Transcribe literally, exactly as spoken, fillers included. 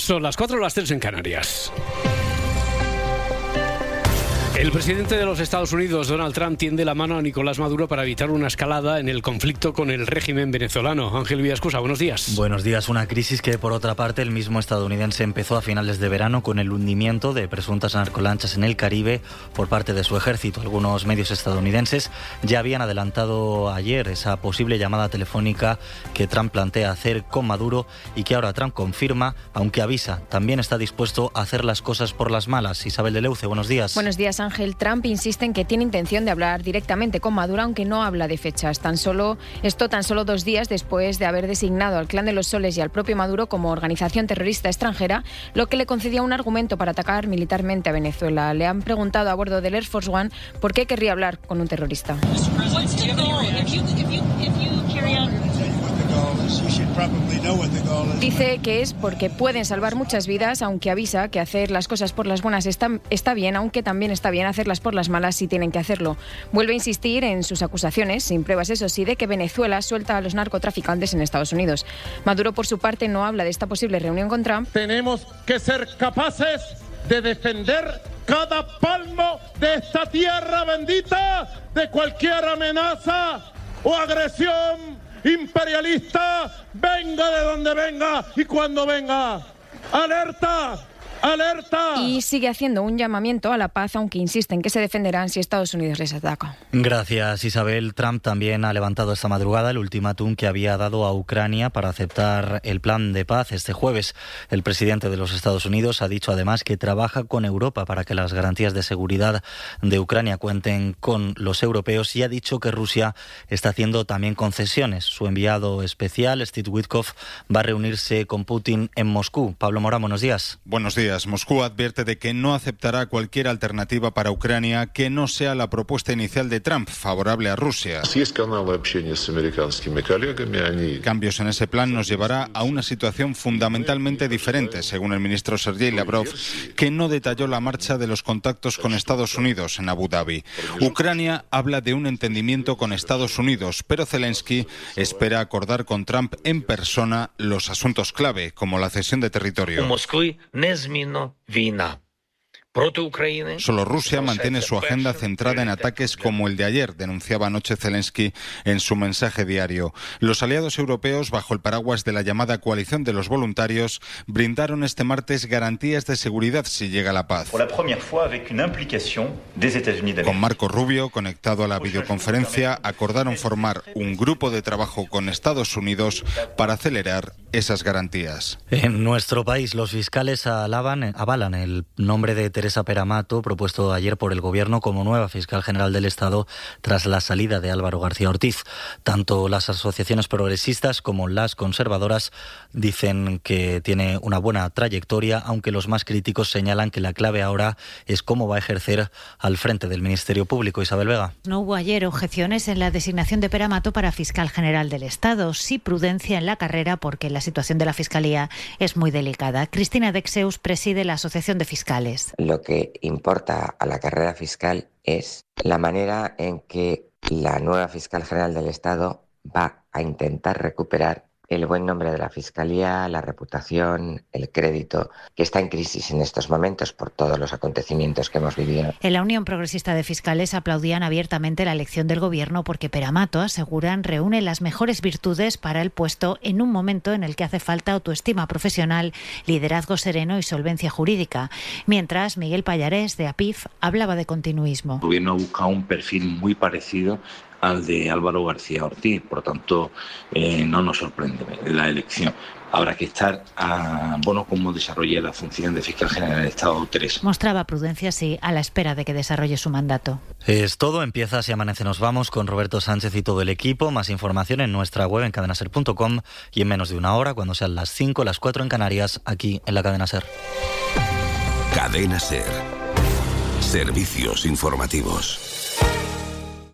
Son las cuatro, las tres en Canarias. El presidente de los Estados Unidos, Donald Trump, tiende la mano a Nicolás Maduro para evitar una escalada en el conflicto con el régimen venezolano. Ángel Villascusa, buenos días. Buenos días. Una crisis que, por otra parte, el mismo estadounidense empezó a finales de verano con el hundimiento de presuntas narcolanchas en el Caribe por parte de su ejército. Algunos medios estadounidenses ya habían adelantado ayer esa posible llamada telefónica que Trump plantea hacer con Maduro y que ahora Trump confirma, aunque avisa, también está dispuesto a hacer las cosas por las malas. Isabel de Leuce, buenos días. Buenos días, Ángel. Trump insiste en que tiene intención de hablar directamente con Maduro, aunque no habla de fechas. Tan solo, esto tan solo dos días después de haber designado al Clan de los Soles y al propio Maduro como organización terrorista extranjera, lo que le concedía un argumento para atacar militarmente a Venezuela. Le han preguntado a bordo del Air Force One por qué querría hablar con un terrorista. Dice que es porque pueden salvar muchas vidas, aunque avisa que hacer las cosas por las buenas está, está bien, aunque también está bien hacerlas por las malas si tienen que hacerlo. Vuelve a insistir en sus acusaciones, sin pruebas eso sí, de que Venezuela suelta a los narcotraficantes en Estados Unidos. Maduro, por su parte, no habla de esta posible reunión con Trump. Tenemos que ser capaces de defender cada palmo de esta tierra bendita de cualquier amenaza o agresión imperialista, venga de donde venga y cuando venga. ¡Alerta! ¡Alerta! Y sigue haciendo un llamamiento a la paz, aunque insisten que se defenderán si Estados Unidos les ataca. Gracias, Isabel. Trump también ha levantado esta madrugada el ultimátum que había dado a Ucrania para aceptar el plan de paz este jueves. El presidente de los Estados Unidos ha dicho además que trabaja con Europa para que las garantías de seguridad de Ucrania cuenten con los europeos y ha dicho que Rusia está haciendo también concesiones. Su enviado especial, Steve Witkoff, va a reunirse con Putin en Moscú. Pablo Morán, buenos días. Buenos días. Moscú advierte de que no aceptará cualquier alternativa para Ucrania que no sea la propuesta inicial de Trump, favorable a Rusia. Cambios en ese plan nos llevará a una situación fundamentalmente diferente, según el ministro Sergei Lavrov, que no detalló la marcha de los contactos con Estados Unidos en Abu Dhabi. Ucrania habla de un entendimiento con Estados Unidos, pero Zelensky espera acordar con Trump en persona los asuntos clave, como la cesión de territorio. Solo Rusia mantiene su agenda centrada en ataques como el de ayer, denunciaba anoche Zelensky en su mensaje diario. Los aliados europeos, bajo el paraguas de la llamada coalición de los voluntarios, brindaron este martes garantías de seguridad si llega la paz. Con Marco Rubio, conectado a la videoconferencia, acordaron formar un grupo de trabajo con Estados Unidos para acelerar esas garantías. En nuestro país, los fiscales alaban, avalan el nombre de Teresa Peramato, propuesto ayer por el Gobierno como nueva fiscal general del Estado tras la salida de Álvaro García Ortiz. Tanto las asociaciones progresistas como las conservadoras dicen que tiene una buena trayectoria, aunque los más críticos señalan que la clave ahora es cómo va a ejercer al frente del Ministerio Público. Isabel Vega. No hubo ayer objeciones en la designación de Peramato para fiscal general del Estado, sí prudencia en la carrera porque la situación de la Fiscalía es muy delicada. Cristina Dexeus preside la Asociación de Fiscales. Lo que importa a la carrera fiscal es la manera en que la nueva fiscal general del Estado va a intentar recuperar el buen nombre de la Fiscalía, la reputación, el crédito, que está en crisis en estos momentos por todos los acontecimientos que hemos vivido. En la Unión Progresista de Fiscales aplaudían abiertamente la elección del Gobierno porque Peramato, aseguran, reúne las mejores virtudes para el puesto en un momento en el que hace falta autoestima profesional, liderazgo sereno y solvencia jurídica. Mientras, Miguel Pallarés, de A P I F, hablaba de continuismo. El Gobierno ha buscado un perfil muy parecido al de Álvaro García Ortiz, por lo tanto eh, no nos sorprende la elección. Habrá que estar a bueno cómo desarrolle la función de fiscal general del Estado Teresa. Mostraba prudencia, sí, a la espera de que desarrolle su mandato. Es todo, empieza Si Amanece Nos Vamos con Roberto Sánchez y todo el equipo. Más información en nuestra web en cadena ser punto com y en menos de una hora, cuando sean las cinco, las cuatro en Canarias, aquí en la Cadena Ser. Cadena Ser. Servicios informativos.